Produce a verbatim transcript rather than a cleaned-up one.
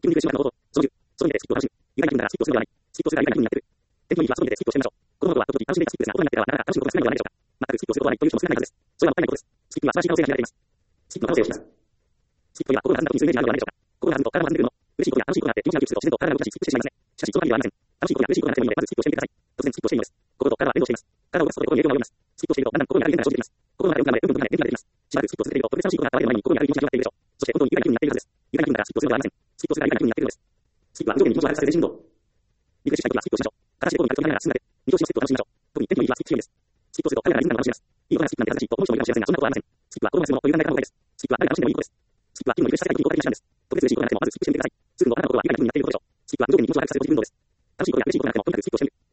基本的なこと、そのじゅう、その意味でスキップを楽しむ。意外な気分ならスキップをするのではない。スキップをするが意外な気分になってくる。天気のいい日はその意味でスキップをしてみましょう。このことは時々楽しんでいたスキップですが、大人になってからはなかなか楽しむことが少ないのではないでしょうか。全くスキップをすることはないという人も少ないはずです。それはもったいないことです。スキップは素晴らしい可能性が秘められています。スキップの可能性を示す。スキップといえば心が弾んだ時にするイメージがあるのではないでしょうか。心が弾むと体が弾んでくるの。嬉しいことや楽しいことがあって気持ちが良くすると自然と体が動かしスキップしてしまいますね。しかしその限りはありません。楽しいことや嬉しいことがなくてもいいのでまずスキップをしてみてください。突然スキップをしていいのです。心と体は連動しています。体を動かすことで心に影響が及びます。スキップをしているとだんだん心にある変化が生じてきます。心の中で動くのでどんどんどんどん元気が出てきます。しばらくスキップを続けていると特別楽しいことが現れる前に心にある気持ちが広がっているでしょう。そして本当に愉快な気分になっているはずです。愉快な気分だからスキップをするのではありません。スキップをするが愉快な気分になっているのです。スキップは無条件に気持ちを早くさせる全身運動。リフレッシュしたいときはスキップをしましょう。片足でこうに軽く振りながら進んで、二拍子のステップを楽しみましょう。特に天気のいい日はスキップ強いです。スキップをすると体がリズムが楽しみます。いいことなスキップなんて正しいと思う人もいるかもしれませんが、そんなことはありません。スキップは子供がするものという考え方の方がいいです。スキップは誰が楽しんでもいいことです。スキップは気分をリフレッシュさせたい時に効果的な手段です。特別嬉しいことがなくてもまずスキップしてみてください。すぐに分からないことは愉快な気分になっていることでしょう。スキップは無条件に気持ちを早くさせるポジティブ運動です。楽しいことや嬉しいことがなくてもとにかくスキップをしてみる。